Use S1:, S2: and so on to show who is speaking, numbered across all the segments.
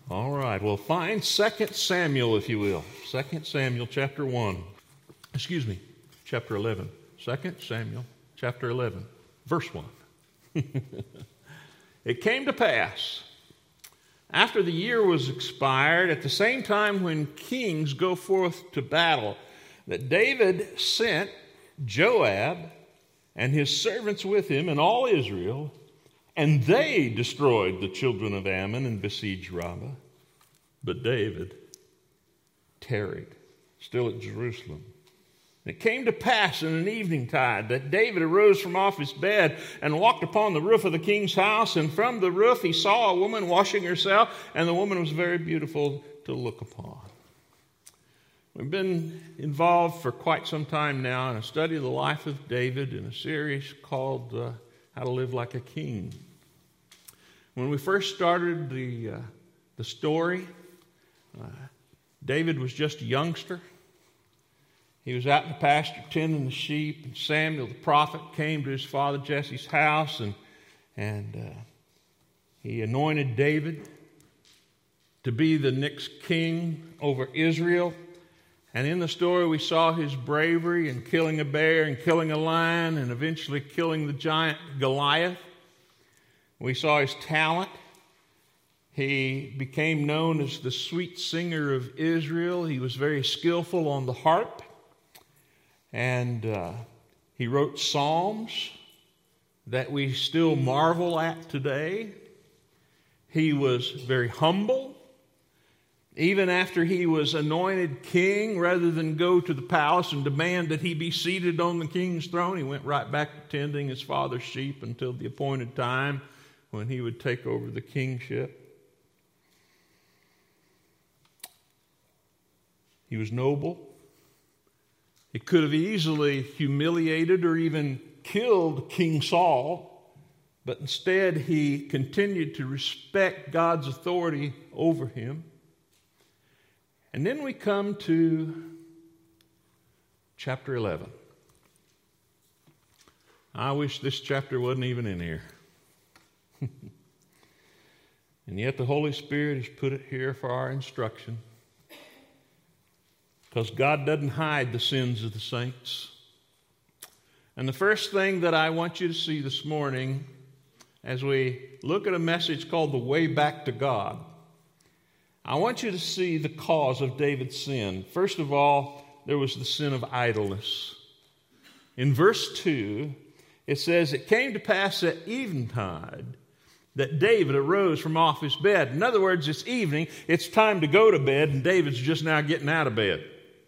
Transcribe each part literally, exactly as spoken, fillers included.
S1: All right, well, find Second Samuel, if you will. Second Samuel chapter one. Excuse me, chapter eleven. Second Samuel chapter eleven, verse one. It came to pass, after the year was expired, at the same time when kings go forth to battle, that David sent Joab and his servants with him and all Israel, and they destroyed the children of Ammon and besieged Rabbah. But David tarried, still at Jerusalem. And it came to pass in an eventide that David arose from off his bed and walked upon the roof of the king's house, and from the roof he saw a woman washing herself, and the woman was very beautiful to look upon. We've been involved for quite some time now in a study of the life of David in a series called uh, How to Live Like a King. When we first started the, uh, the story, uh, David was just a youngster. He was out in the pasture tending the sheep, and Samuel the prophet came to his father Jesse's house, and, and uh, he anointed David to be the next king over Israel. And in the story we saw his bravery in killing a bear and killing a lion and eventually killing the giant Goliath. We saw his talent. He became known as the sweet singer of Israel. He was very skillful on the harp. And uh, he wrote psalms that we still marvel at today. He was very humble. Even after he was anointed king, rather than go to the palace and demand that he be seated on the king's throne, he went right back to tending his father's sheep until the appointed time when he would take over the kingship. He was noble. He could have easily humiliated or even killed King Saul, but instead he continued to respect God's authority over him. And then we come to chapter eleven. I wish this chapter wasn't even in here. And yet the Holy Spirit has put it here for our instruction. Because God doesn't hide the sins of the saints. And the first thing that I want you to see this morning as we look at a message called The Way Back to God, I want you to see the cause of David's sin. First of all, there was the sin of idleness. In verse two, it says, "It came to pass at eventide that David arose from off his bed." In other words, it's evening, it's time to go to bed, and David's just now getting out of bed.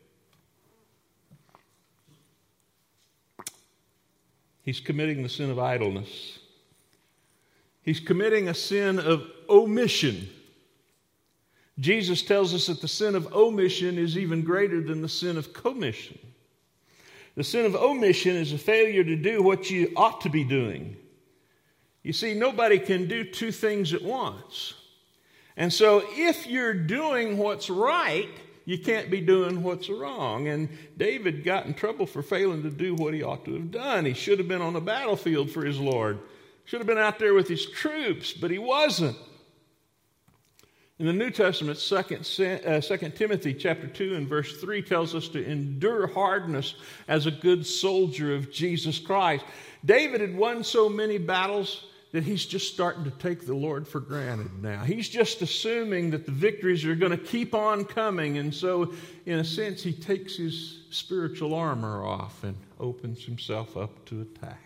S1: He's committing the sin of idleness. He's committing a sin of omission. Jesus tells us that the sin of omission is even greater than the sin of commission. The sin of omission is a failure to do what you ought to be doing. You see, nobody can do two things at once. And so if you're doing what's right, you can't be doing what's wrong. And David got in trouble for failing to do what he ought to have done. He should have been on the battlefield for his Lord. Should have been out there with his troops, but he wasn't. In the New Testament, Second Timothy chapter two and verse three tells us to endure hardness as a good soldier of Jesus Christ. David had won so many battles that he's just starting to take the Lord for granted now. He's just assuming that the victories are going to keep on coming. And so, in a sense, he takes his spiritual armor off and opens himself up to attack.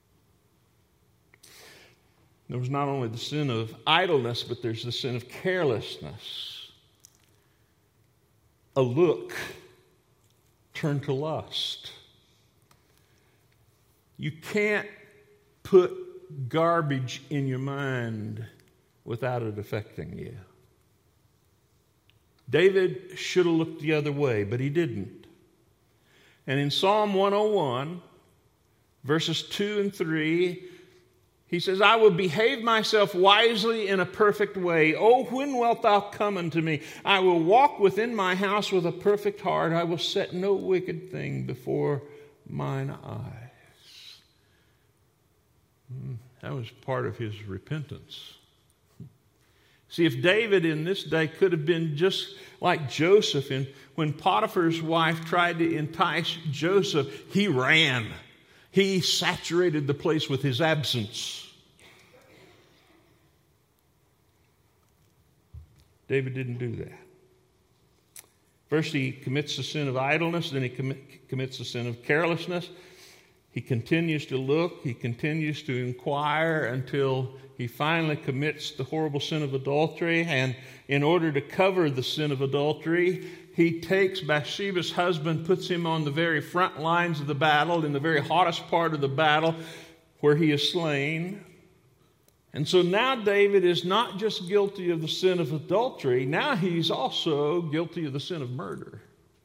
S1: There was not only the sin of idleness, but there's the sin of carelessness. A look turned to lust. You can't put garbage in your mind without it affecting you. David should have looked the other way, but he didn't. And in Psalm one oh one, verses two and three, he says, "I will behave myself wisely in a perfect way. Oh, when wilt thou come unto me? I will walk within my house with a perfect heart. I will set no wicked thing before mine eyes." That was part of his repentance. See, if David in this day could have been just like Joseph, and when Potiphar's wife tried to entice Joseph, he ran. He saturated the place with his absence. David didn't do that. First, he commits the sin of idleness, then he commit, commits the sin of carelessness. He continues to look, he continues to inquire until he finally commits the horrible sin of adultery. And in order to cover the sin of adultery, he takes Bathsheba's husband, puts him on the very front lines of the battle, in the very hottest part of the battle where he is slain. And so now David is not just guilty of the sin of adultery, now he's also guilty of the sin of murder.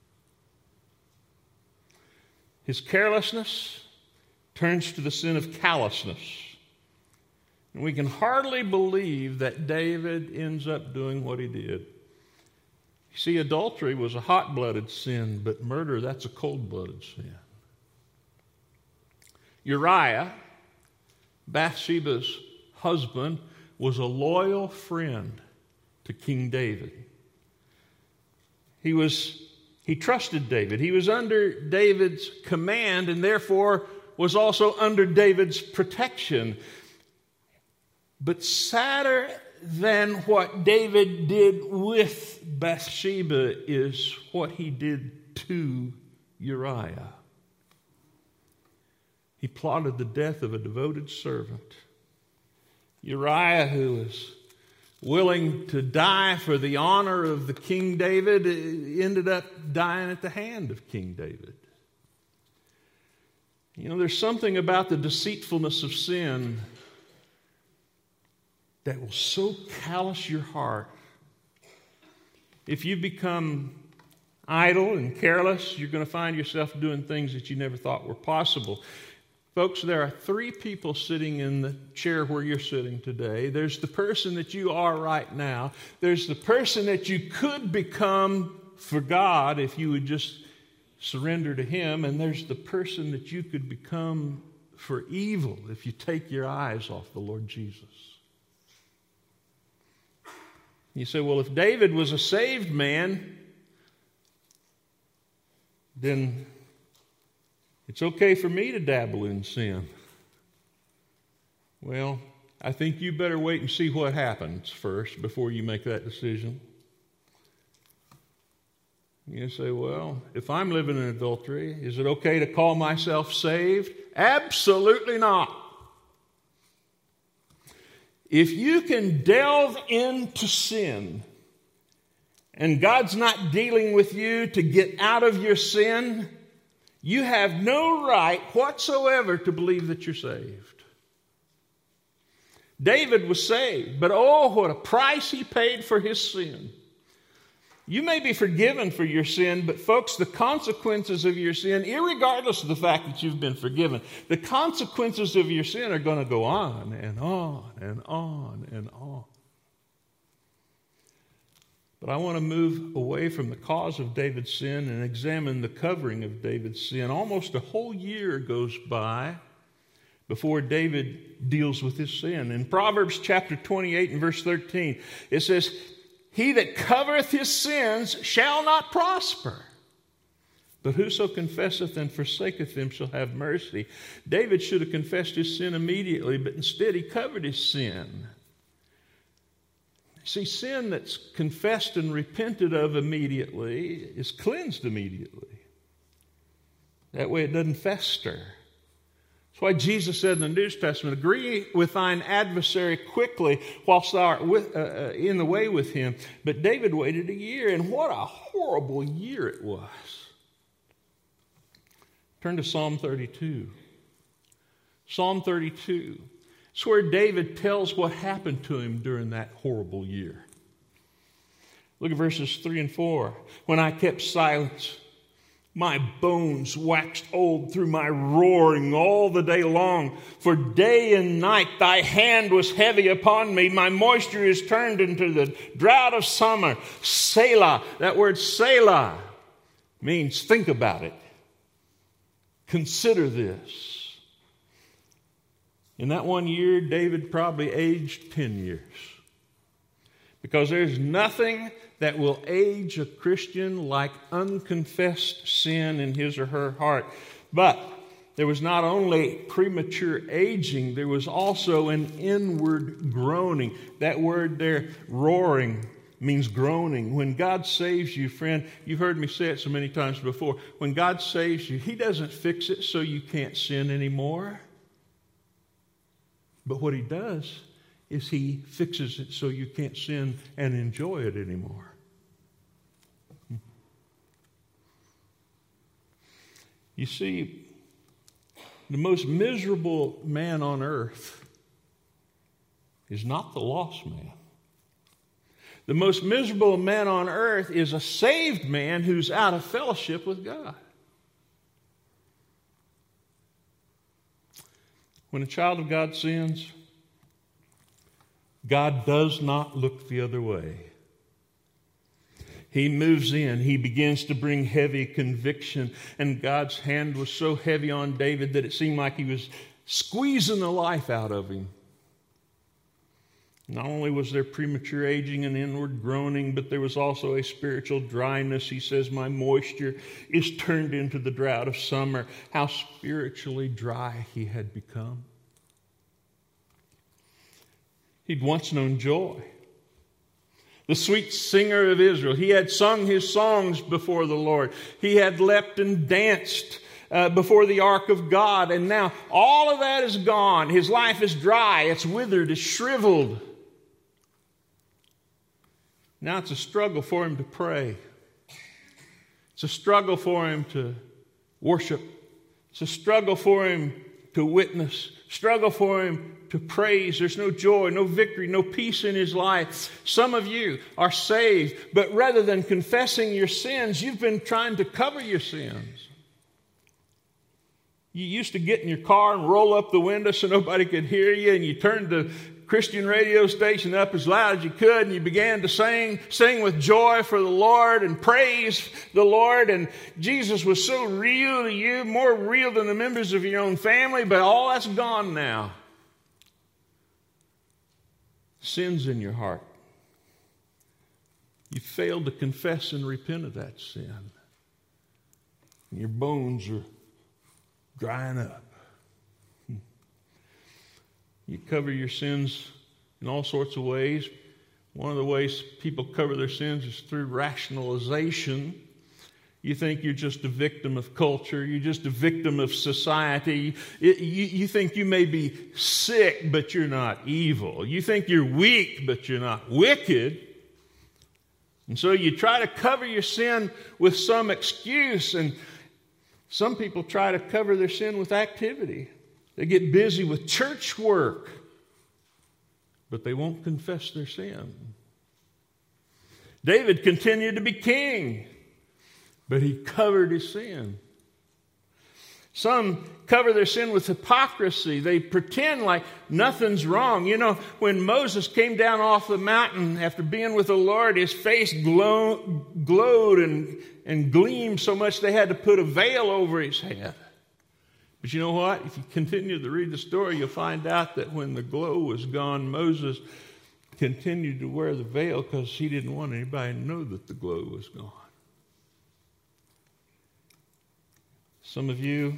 S1: His carelessness turns to the sin of callousness. And we can hardly believe that David ends up doing what he did. You see, adultery was a hot-blooded sin, but murder, that's a cold-blooded sin. Uriah, Bathsheba's husband, was a loyal friend to King David. He was, he trusted David. He was under David's command and therefore was also under David's protection. But sadder than what David did with Bathsheba is what he did to Uriah. He plotted the death of a devoted servant. Uriah, who was willing to die for the honor of the King David, ended up dying at the hand of King David. You know, there's something about the deceitfulness of sin that will so callous your heart. If you become idle and careless, you're going to find yourself doing things that you never thought were possible. Folks, there are three people sitting in the chair where you're sitting today. There's the person that you are right now. There's the person that you could become for God if you would just surrender to Him. And there's the person that you could become for evil if you take your eyes off the Lord Jesus. You say, well, if David was a saved man, then it's okay for me to dabble in sin. Well, I think you better wait and see what happens first before you make that decision. You say, well, if I'm living in adultery, is it okay to call myself saved? Absolutely not. If you can delve into sin and God's not dealing with you to get out of your sin, you have no right whatsoever to believe that you're saved. David was saved, but oh, what a price he paid for his sin. You may be forgiven for your sin, but folks, the consequences of your sin, irregardless of the fact that you've been forgiven, the consequences of your sin are going to go on and on and on and on. But I want to move away from the cause of David's sin and examine the covering of David's sin. Almost a whole year goes by before David deals with his sin. In Proverbs chapter twenty-eight and verse thirteen, it says, "He that covereth his sins shall not prosper, but whoso confesseth and forsaketh them shall have mercy." David should have confessed his sin immediately, but instead he covered his sin. See, sin that's confessed and repented of immediately is cleansed immediately. That way it doesn't fester. That's why Jesus said in the New Testament, "Agree with thine adversary quickly whilst thou art with, uh, in the way with him." But David waited a year, and what a horrible year it was. Turn to Psalm thirty-two. Psalm thirty-two. It's where David tells what happened to him during that horrible year. Look at verses three and four. "When I kept silence, my bones waxed old through my roaring all the day long. For day and night thy hand was heavy upon me. My moisture is turned into the drought of summer." Selah. That word Selah means think about it. Consider this. In that one year, David probably aged ten years. Because there's nothing that will age a Christian like unconfessed sin in his or her heart. But there was not only premature aging, there was also an inward groaning. That word there, roaring, means groaning. When God saves you, friend, you've heard me say it so many times before. When God saves you, He doesn't fix it so you can't sin anymore. But what He does is He fixes it so you can't sin and enjoy it anymore. You see, the most miserable man on earth is not the lost man. The most miserable man on earth is a saved man who's out of fellowship with God. When a child of God sins, God does not look the other way. He moves in. He begins to bring heavy conviction. And God's hand was so heavy on David that it seemed like He was squeezing the life out of him. Not only was there premature aging and inward groaning, but there was also a spiritual dryness. He says, my moisture is turned into the drought of summer. How spiritually dry he had become. He'd once known joy. The sweet singer of Israel. He had sung his songs before the Lord. He had leapt and danced uh, before the ark of God. And now all of that is gone. His life is dry. It's withered. It's shriveled. Now it's a struggle for him to pray. It's a struggle for him to worship. It's a struggle for him to witness. Struggle for him to praise. There's no joy, no victory, no peace in his life. Some of you are saved, but rather than confessing your sins, you've been trying to cover your sins. You used to get in your car and roll up the window so nobody could hear you, and you turned the Christian radio station up as loud as you could, and you began to sing, sing with joy for the Lord and praise the Lord. And Jesus was so real to you, more real than the members of your own family, but all that's gone now. Sin's in your heart. You failed to confess and repent of that sin. And your bones are drying up. You cover your sins in all sorts of ways. One of the ways people cover their sins is through rationalization. You think you're just a victim of culture. You're just a victim of society. It, you, you think you may be sick, but you're not evil. You think you're weak, but you're not wicked. And so you try to cover your sin with some excuse. And some people try to cover their sin with activity. They get busy with church work, but they won't confess their sin. David continued to be king, but he covered his sin. Some cover their sin with hypocrisy. They pretend like nothing's wrong. You know, when Moses came down off the mountain after being with the Lord, his face glow, glowed and, and gleamed so much they had to put a veil over his head. But you know what? If you continue to read the story, you'll find out that when the glow was gone, Moses continued to wear the veil because he didn't want anybody to know that the glow was gone. Some of you,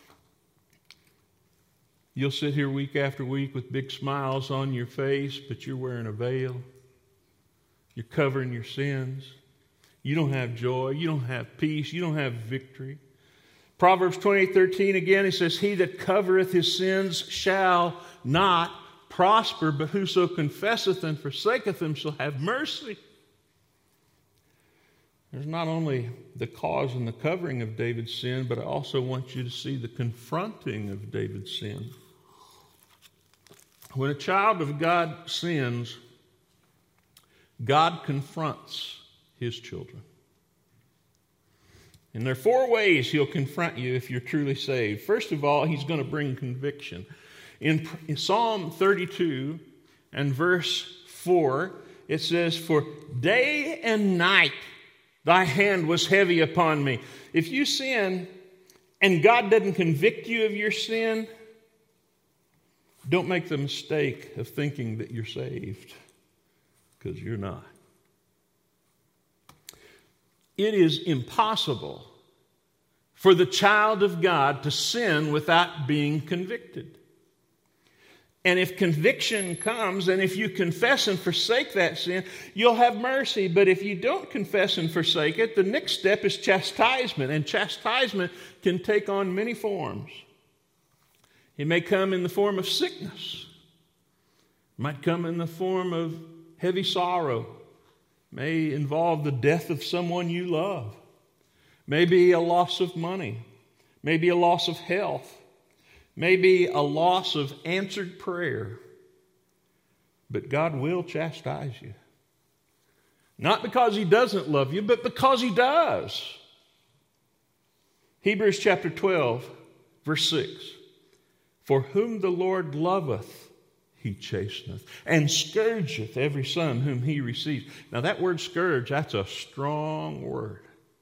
S1: you'll sit here week after week with big smiles on your face, but you're wearing a veil. You're covering your sins. You don't have joy. You don't have peace. You don't have victory. Proverbs twenty-eight thirteen again, it says, he that covereth his sins shall not prosper, but whoso confesseth and forsaketh them shall have mercy. There's not only the cause and the covering of David's sin, but I also want you to see the confronting of David's sin. When a child of God sins, God confronts his children. And there are four ways he'll confront you if you're truly saved. First of all, he's going to bring conviction. In, in Psalm thirty-two and verse four, it says, for day and night thy hand was heavy upon me. If you sin and God doesn't convict you of your sin, don't make the mistake of thinking that you're saved. because you're not. It is impossible for the child of God to sin without being convicted. And if conviction comes, and if you confess and forsake that sin, you'll have mercy. But if you don't confess and forsake it, the next step is chastisement. And chastisement can take on many forms. It may come in the form of sickness. It might come in the form of heavy sorrow. May involve the death of someone you love. Maybe a loss of money. Maybe a loss of health. Maybe a loss of answered prayer. But God will chastise you. Not because He doesn't love you, but because He does. Hebrews chapter twelve, verse six. For whom the Lord loveth, He chasteneth, and scourgeth every son whom He receives. Now that word scourge, that's a strong word.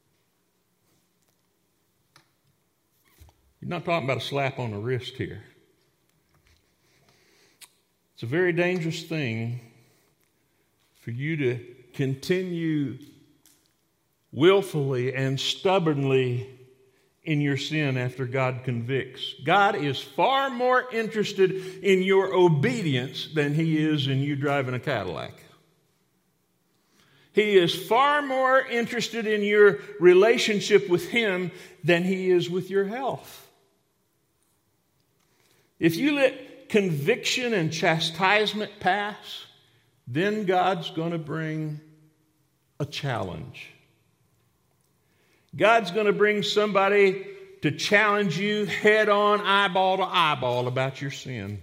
S1: You're not talking about a slap on the wrist here. It's a very dangerous thing for you to continue willfully and stubbornly in your sin after God convicts. God is far more interested in your obedience than He is in you driving a Cadillac. He is far more interested in your relationship with Him than He is with your health. If you let conviction and chastisement pass, then God's going to bring a challenge. God's going to bring somebody to challenge you head on, eyeball to eyeball about your sin.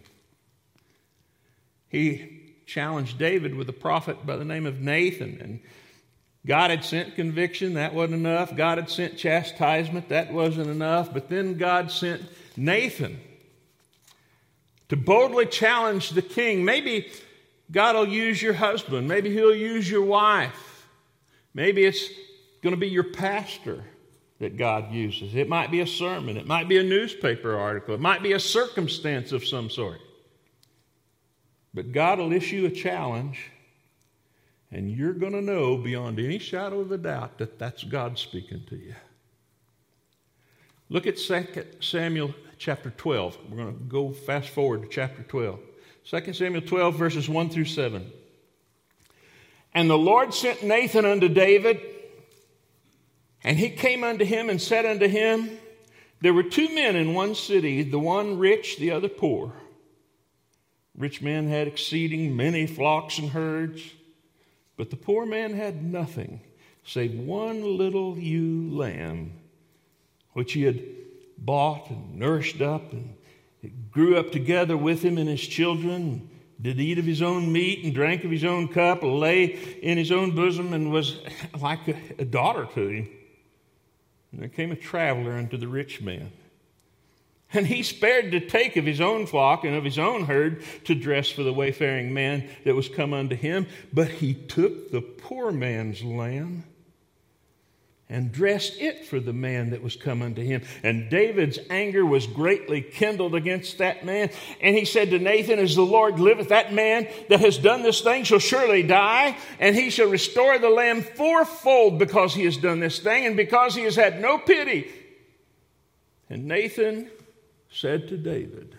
S1: He challenged David with a prophet by the name of Nathan, and God had sent conviction, that wasn't enough. God had sent chastisement, that wasn't enough. But then God sent Nathan to boldly challenge the king. Maybe God will use your husband. Maybe He'll use your wife. Maybe it's going to be your pastor that God uses. It might be a sermon. It might be a newspaper article. It might be a circumstance of some sort. But God will issue a challenge, and you're going to know beyond any shadow of a doubt that that's God speaking to you. Look at Second Samuel chapter twelve. We're going to go fast forward to chapter twelve. Second Samuel twelve, verses one through seven. And the Lord sent Nathan unto David, and he came unto him and said unto him, there were two men in one city, the one rich, the other poor. Rich man had exceeding many flocks and herds, but the poor man had nothing save one little ewe lamb, which he had bought and nourished up, and it grew up together with him and his children, did eat of his own meat and drank of his own cup, lay in his own bosom, and was like a, a daughter to him. And there came a traveler unto the rich man, and he spared to take of his own flock and of his own herd to dress for the wayfaring man that was come unto him. But he took the poor man's lamb and dressed it for the man that was come unto him. And David's anger was greatly kindled against that man. And he said to Nathan, as the Lord liveth, that man that has done this thing shall surely die, and he shall restore the lamb fourfold because he has done this thing, and because he has had no pity. And Nathan said to David,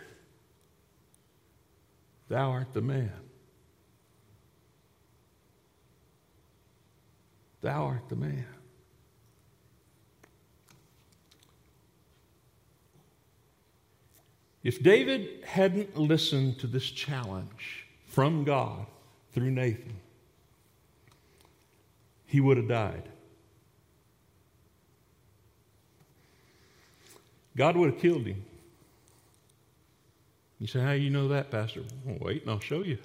S1: thou art the man. Thou art the man. If David hadn't listened to this challenge from God through Nathan, he would have died. God would have killed him. You say, how do you know that, Pastor? Well, wait, and I'll show you.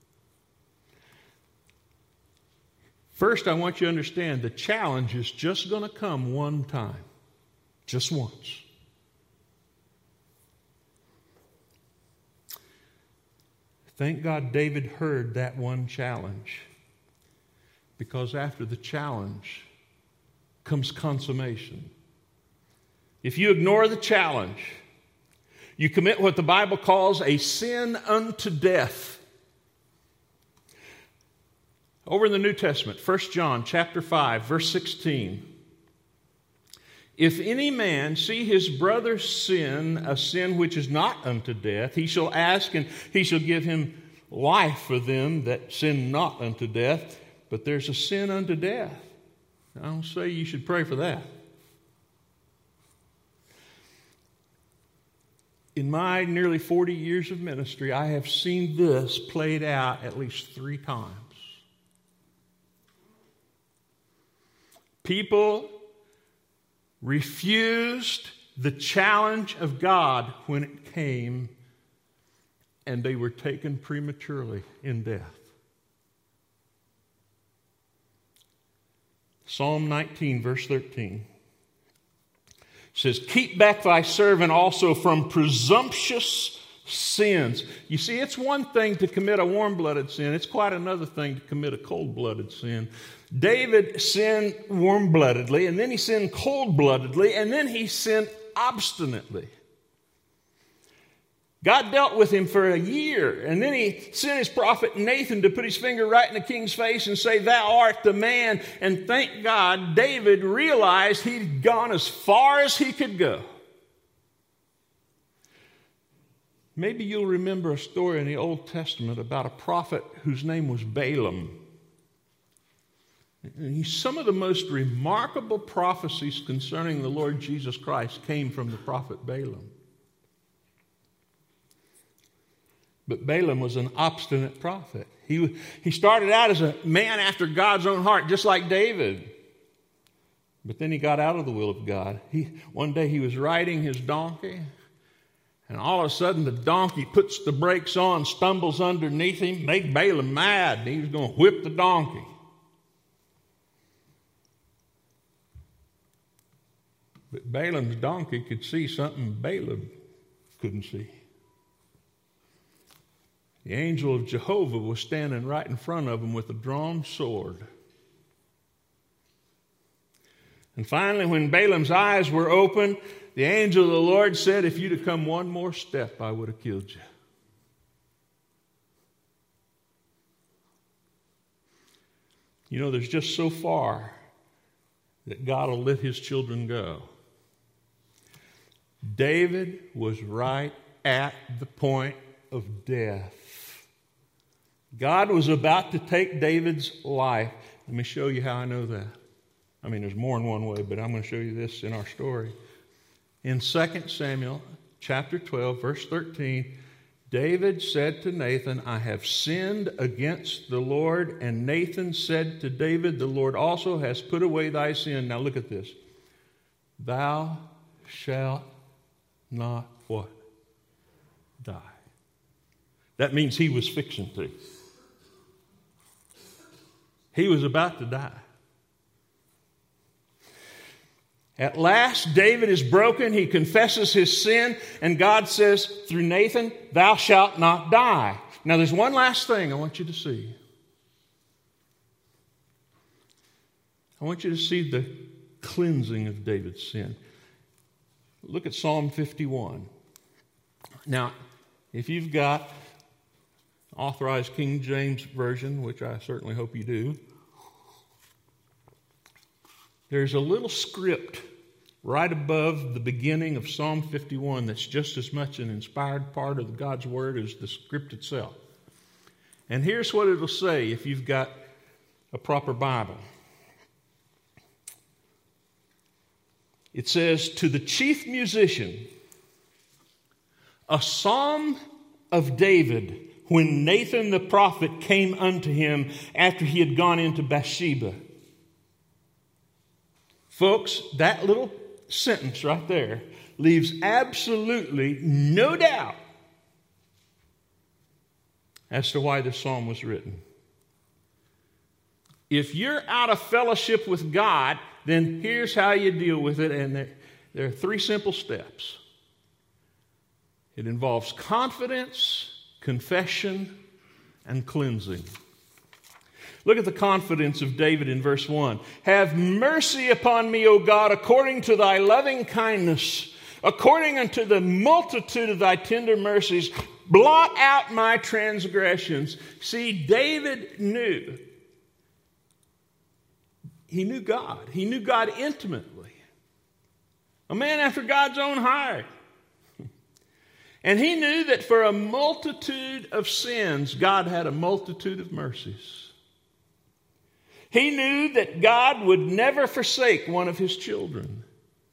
S1: First, I want you to understand the challenge is just going to come one time. Just once. Thank God David heard that one challenge, because after the challenge comes consummation. If you ignore the challenge, you commit what the Bible calls a sin unto death. Over in the New Testament, First John chapter five, verse sixteen. If any man see his brother sin, a sin which is not unto death, he shall ask, and he shall give him life for them that sin not unto death. But there's a sin unto death. I don't say you should pray for that. In my nearly forty years of ministry, I have seen this played out at least three times. People refused the challenge of God when it came, and they were taken prematurely in death. Psalm nineteen, verse thirteen says, keep back thy servant also from presumptuous sins. You see, it's one thing to commit a warm-blooded sin. It's quite another thing to commit a cold-blooded sin. David sinned warm-bloodedly, and then he sinned cold-bloodedly, and then he sinned obstinately. God dealt with him for a year, and then he sent his prophet Nathan to put his finger right in the king's face and say, thou art the man. And thank God, David realized he'd gone as far as he could go. Maybe you'll remember a story in the Old Testament about a prophet whose name was Balaam. And some of the most remarkable prophecies concerning the Lord Jesus Christ came from the prophet Balaam. But Balaam was an obstinate prophet. He, he started out as a man after God's own heart, just like David. But then he got out of the will of God. He, one day he was riding his donkey, and all of a sudden the donkey puts the brakes on, stumbles underneath him, made Balaam mad. He was going to whip the donkey. But Balaam's donkey could see something Balaam couldn't see. The angel of Jehovah was standing right in front of him with a drawn sword. And finally, when Balaam's eyes were opened, the angel of the Lord said, if you'd have come one more step, I would have killed you. You know, there's just so far that God will let his children go. David was right at the point of death. God was about to take David's life. Let me show you how I know that. I mean, there's more than one way, but I'm going to show you this in our story. In Second Samuel chapter twelve, verse thirteen, David said to Nathan, I have sinned against the Lord. And Nathan said to David, the Lord also has put away thy sin. Now look at this. Thou shalt not what? Die. That means he was fixing to. He was about to die. At last, David is broken. He confesses his sin, and God says through Nathan, thou shalt not die. Now, there's one last thing I want you to see. I want you to see the cleansing of David's sin. Look at Psalm fifty-one. Now, if you've got Authorized King James Version, which I certainly hope you do, there's a little script right above the beginning of Psalm fifty-one that's just as much an inspired part of God's Word as the script itself. And here's what it'll say if you've got a proper Bible. It says, to the chief musician, a psalm of David, when Nathan the prophet came unto him after he had gone into Bathsheba. Folks, that little sentence right there leaves absolutely no doubt as to why this psalm was written. If you're out of fellowship with God, then here's how you deal with it, and there, there are three simple steps. It involves confidence, confession, and cleansing. Look at the confidence of David in verse one. Have mercy upon me, O God, according to thy loving kindness, according unto the multitude of thy tender mercies. Blot out my transgressions. See, David knew he knew God. He knew God intimately. A man after God's own heart. And he knew that for a multitude of sins, God had a multitude of mercies. He knew that God would never forsake one of his children.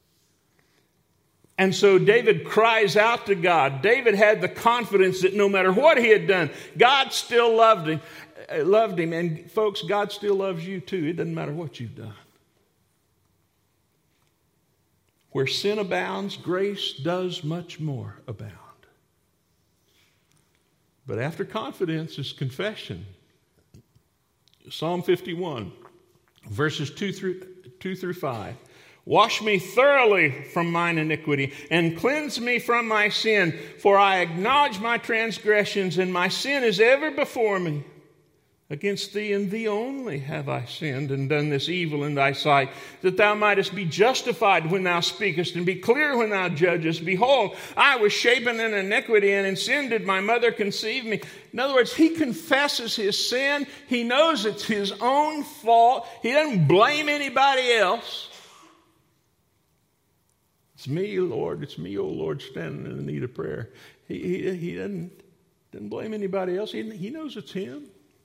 S1: And so David cries out to God. David had the confidence that no matter what he had done, God still loved him. Loved him. And folks, God still loves you too. It doesn't matter what you've done. Where sin abounds, grace does much more abound. But after confidence is confession. Psalm fifty-one, verses two through, two through five. Wash me thoroughly from mine iniquity and cleanse me from my sin, for I acknowledge my transgressions and my sin is ever before me. Against thee and thee only have I sinned and done this evil in thy sight, that thou mightest be justified when thou speakest and be clear when thou judgest. Behold, I was shapen in iniquity, and in sin did my mother conceive me. In other words, he confesses his sin. He knows it's his own fault. He doesn't blame anybody else. It's me, Lord. It's me, oh Lord, standing in the need of prayer. He, he, he doesn't, doesn't blame anybody else. He, he knows it's him.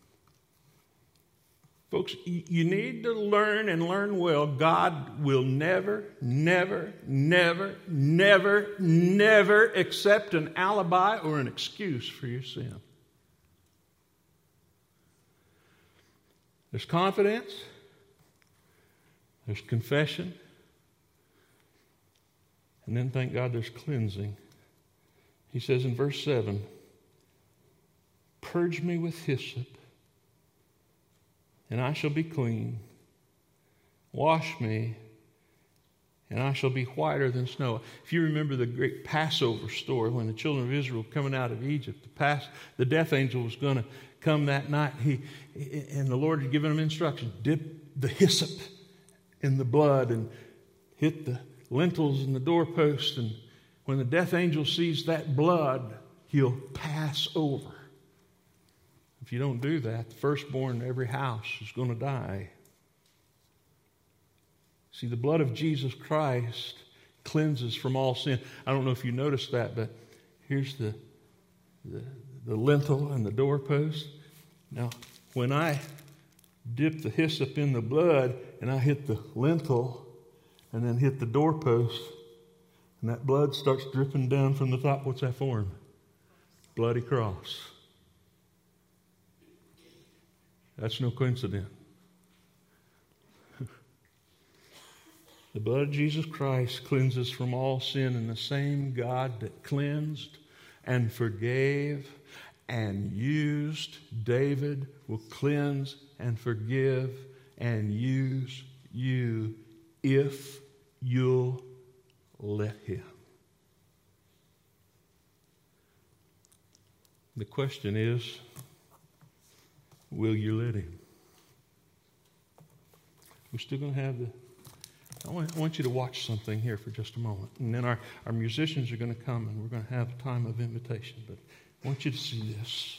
S1: Folks, you need to learn and learn well. God will never, never, never, never, never accept an alibi or an excuse for your sin. There's confidence. There's confession. And then, thank God, there's cleansing. He says in verse seven, purge me with hyssop, and I shall be clean. Wash me, and I shall be whiter than snow. If you remember the great Passover story, when the children of Israel were coming out of Egypt, the, past, the death angel was going to come that night, he, and the Lord had given him instructions. Dip the hyssop in the blood and hit the lintels and the doorpost, and when the death angel sees that blood, he'll pass over. If you don't do that, the firstborn in every house is going to die. See, the blood of Jesus Christ cleanses from all sin. I don't know if you noticed that, but here's the, the, the lintel and the doorpost. Now, when I dip the hyssop in the blood and I hit the lintel and then hit the doorpost, and that blood starts dripping down from the top, what's that form? Bloody cross. That's no coincidence. The blood of Jesus Christ cleanses from all sin, and the same God that cleansed and forgave and used David will cleanse and forgive and use you if you'll let him. The question is, will you let him? We're still going to have the... I want, I want you to watch something here for just a moment. And then our, our musicians are going to come and we're going to have a time of invitation. But I want you to see this.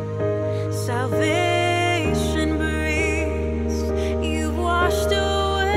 S2: Salvation breeze, you've washed away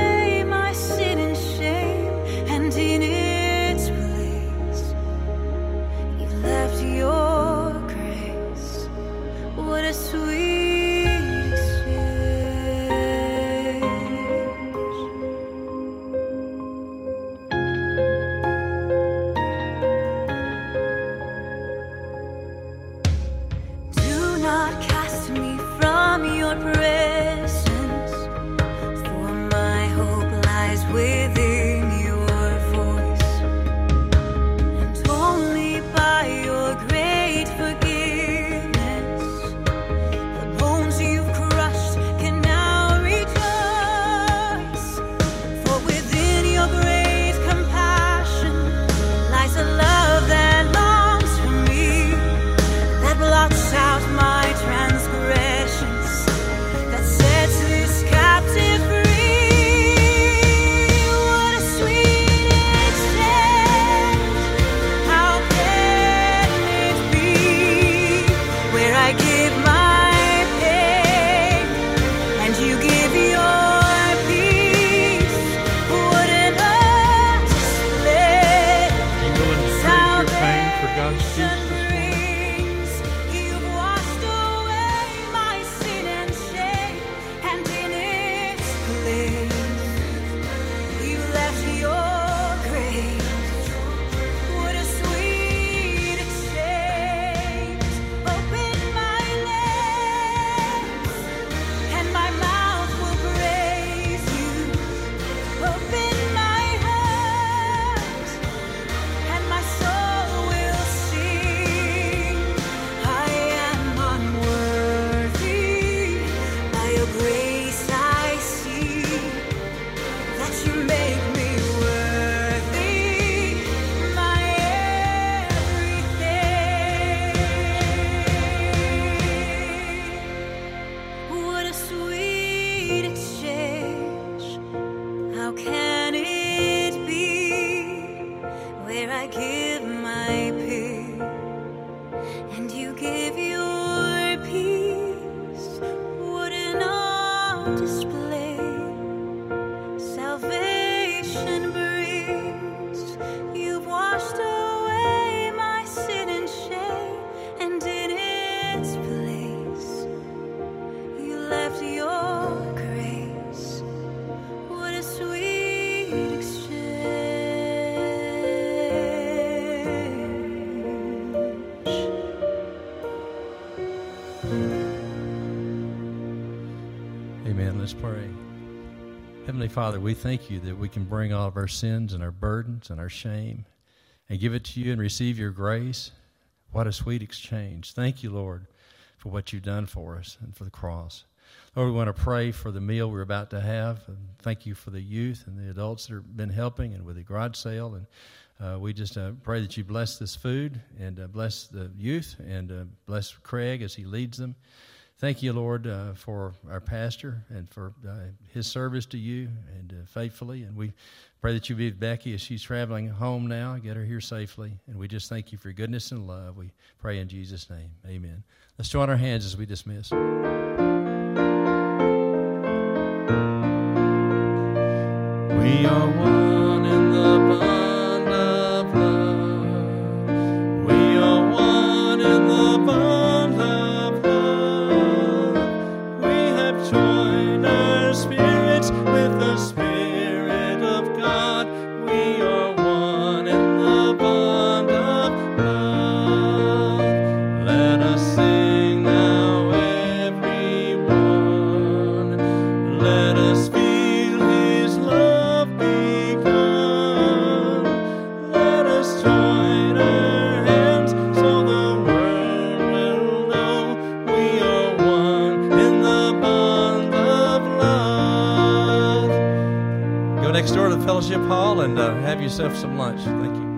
S2: within your voice, and only by your great forgiveness, the bones you've crushed can now rejoice. For within your great compassion lies a love that longs for me, that blots out my transgressions, that sets this captive free. What a sweet exchange! How can it be where I give my pain and you give your peace? What an display!
S1: You willing to trade your pain for God's peace this morning?
S2: You've washed away my sin and shame, and in its place you left your grace. What a sweet exchange! Open my lips, and my mouth will praise you. Open my heart, and my soul will sing. I am unworthy, by your grace I see that you make me worthy, my everything. What a sweet exchange! How can it be where I give my pain and you give your peace? What an all display salvation brings. You've washed away my sin and shame, and in its place you left your grace. What a sweet exchange!
S3: Amen. Let's pray. Heavenly Father, we thank you that we can bring all of our sins and our burdens and our shame and give it to you and receive your grace. What a sweet exchange. Thank you, Lord, for what you've done for us and for the cross. Lord, we want to pray for the meal we're about to have. And thank you for the youth and the adults that have been helping and with the garage sale. And uh, we just uh, pray that you bless this food and uh, bless the youth and uh, bless Craig as he leads them. Thank you, Lord, uh, for our pastor and for uh, his service to you and uh, faithfully. And we pray that you be with Becky as she's traveling home now. Get her here safely. And we just thank you for your goodness and love. We pray in Jesus' name. Amen. Let's join our hands as we dismiss. We are one in the bond of love. We are one in the bond of love. We have joined our spirits with the Spirit of God. We are one in the bond of love. Let us sing now, everyone. Let us feel His love begun. Let us join our hands so the world will know we are one in the bond of love. Go next door to the fellowship hall and uh, have yourself some lunch. Thank you.